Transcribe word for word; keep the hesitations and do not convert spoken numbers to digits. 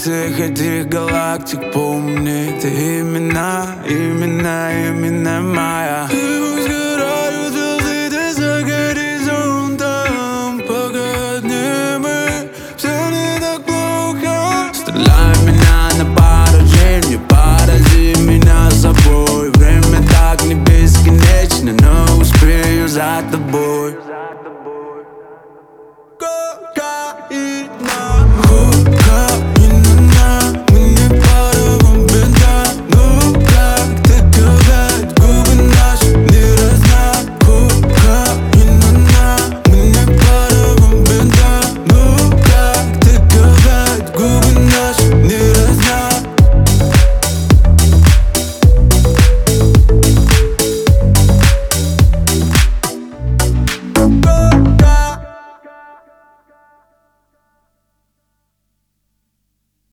всех этих галактик помни, ты именно, именно, именно моя. И пусть сгорают звезды ты за горизонтом, пока одни мы, все не так плохо. Стреляй меня на пару дней, не порази меня собой. Время так не бесконечно, но успею за тобой.